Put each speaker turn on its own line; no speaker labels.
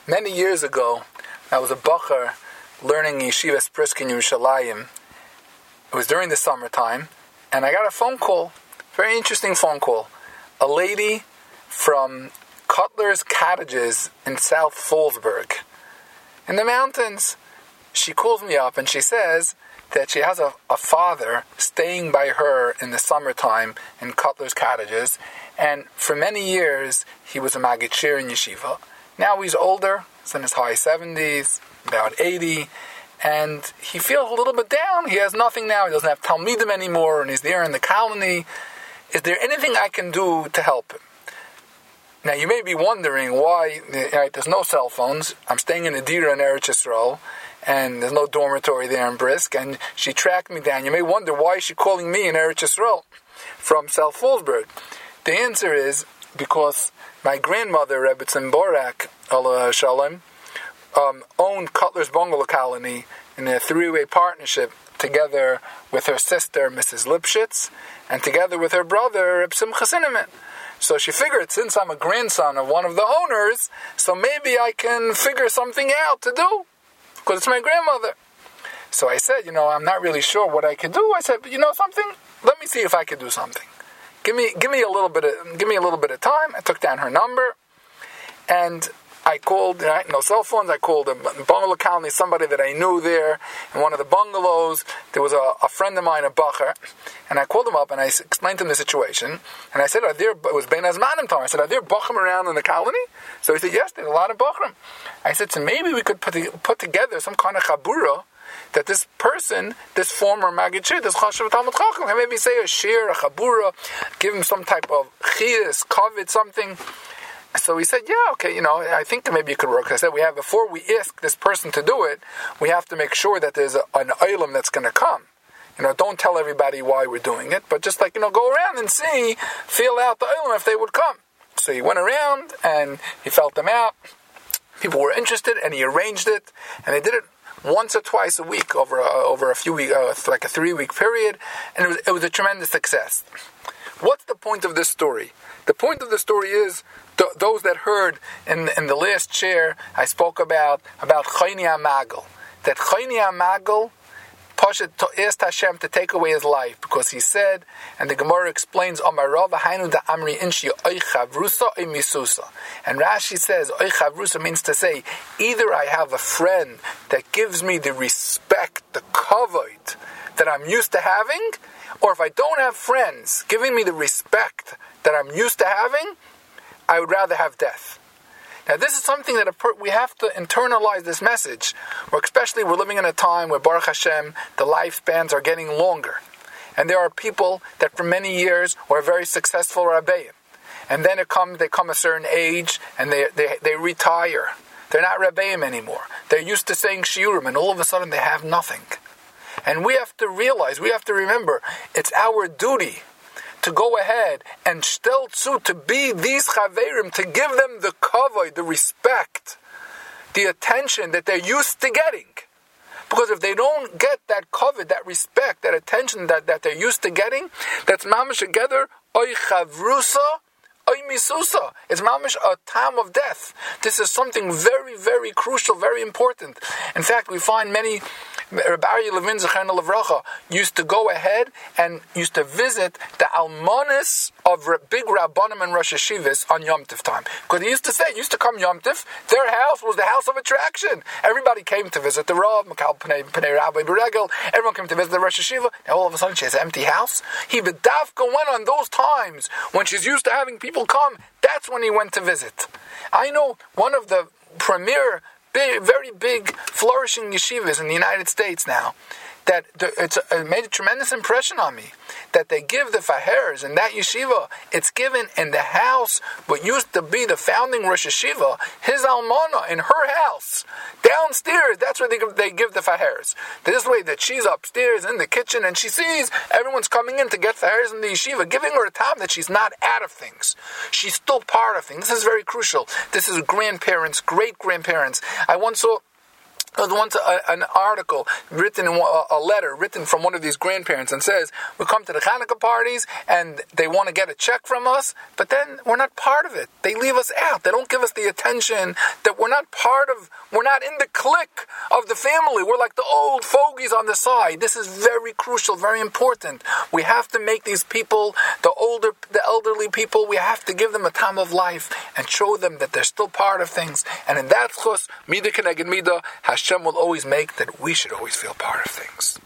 Many years ago, I was a bacher learning Yeshivas Prisk in Yerushalayim. It was during the summertime, and I got a phone call, very interesting phone call. A lady from Cutler's Cottages in South Fallsburg, in the mountains. She calls me up and she says that she has a father staying by her in the summertime in Cutler's Cottages, and for many years he was a Maggid Shir in yeshiva. Now he's older, he's in his high 70s, about 80, and he feels a little bit down. He has nothing now, he doesn't have Talmidim anymore, and he's there in the colony. Is there anything I can do to help him? Now you may be wondering why, right, there's no cell phones. I'm staying in a Dira in Eretz Yisrael, and there's no dormitory there in Brisk, and she tracked me down. You may wonder, why is she calling me in Eretz Yisrael from South Fallsburg? The answer is because my grandmother, Rebbetzin Borak, Allah Shalom, owned Cutler's Bungalow Colony in a three-way partnership together with her sister, Mrs. Lipschitz, and together with her brother, Reb Simcha Sineman. So she figured, since I'm a grandson of one of the owners, so maybe I can figure something out to do, because it's my grandmother. So I said, I'm not really sure what I could do. I said, but you know something? Let me see if I could do something. Give me a little bit of time. I took down her number, and I called, no cell phones, I called a bungalow colony, somebody that I knew there in one of the bungalows. There was a friend of mine, a bacher, and I called him up and I explained to him the situation, and I said, it was Ben Azmanim time, I said, are there bachrim around in the colony? So he said, yes, there's a lot of bachrim. I said, so maybe we could put together some kind of chabura that this person, this former Maggid Shir, this Chashav Talmud Chacham, can maybe say a shir, a chabura, give him some type of chiyas, kavod, something. So he said, yeah, okay, I think maybe it could work. I said, before we ask this person to do it, we have to make sure that there's an olam that's going to come. Don't tell everybody why we're doing it, but just go around and see, feel out the olam if they would come. So he went around and he felt them out. People were interested, and he arranged it, and they did it once or twice a week over a few weeks, like a 3-week period, and it was a tremendous success. What's the point of this story? The point of the story is those that heard in the last chair I spoke about Chayni HaMagal, that Chayni HaMagal asked Hashem to take away his life, because he said, and the Gemara explains, Amarav Hainu da Amri Inshi Oy Chavrusa Oy Misusa. And Rashi says, Oy Chavrusa means to say, either I have a friend that gives me the respect, the kavod that I'm used to having, or if I don't have friends giving me the respect that I'm used to having, I would rather have death. Now, this is something that we have to internalize this message, or especially we're living in a time where, Baruch Hashem, the lifespans are getting longer. And there are people that for many years were very successful Rabbeim. And then they come a certain age, and they retire. They're not Rabbeim anymore. They're used to saying shiurim, and all of a sudden they have nothing. And we have to realize, we have to remember, it's our duty to go ahead and shteltzu, to be these chaverim, to give them the kavod, the respect, the attention that they're used to getting. Because if they don't get that kavod, that respect, that attention that they're used to getting, that's mamash together, oy chavrusa, oy misusa. It's mamash a time of death. This is something very, very crucial, very important. In fact, we find many Rabbi Aryeh Levin Zechariah Levracha used to go ahead and used to visit the almanis of big rabbanim and Rosh Hashivas on Yom Tov time. Because he used to come Yom Tov, their house was the house of attraction. Everybody came to visit the Rav, Makal Pnei Rabbi Beregel, everyone came to visit the Rosh Hashiva. Now all of a sudden she has an empty house. He B'davka went on those times when she's used to having people come. That's when he went to visit. I know one of the premier very big, flourishing yeshivas in the United States now, that it made a tremendous impression on me, that they give the faheres in that yeshiva, it's given in the house, what used to be the founding Rosh Hashiva, his almana, in her house, downstairs, that's where they give the faheres. This way that she's upstairs in the kitchen, and she sees everyone's coming in to get faheres in the yeshiva, giving her a time that she's not out of things. She's still part of things. This is very crucial. This is grandparents, great-grandparents. I once saw There was once an article written, a letter written from one of these grandparents, and says, we come to the Hanukkah parties and they want to get a check from us, but then we're not part of it. They leave us out. They don't give us the attention that we're not in the clique of the family. We're like the old fogies on the side. This is very crucial, very important. We have to make these people, the elderly people, we have to give them a time of life and show them that they're still part of things. And in that chus, Midah Keneged Midah, Hashem will always make that we should always feel part of things.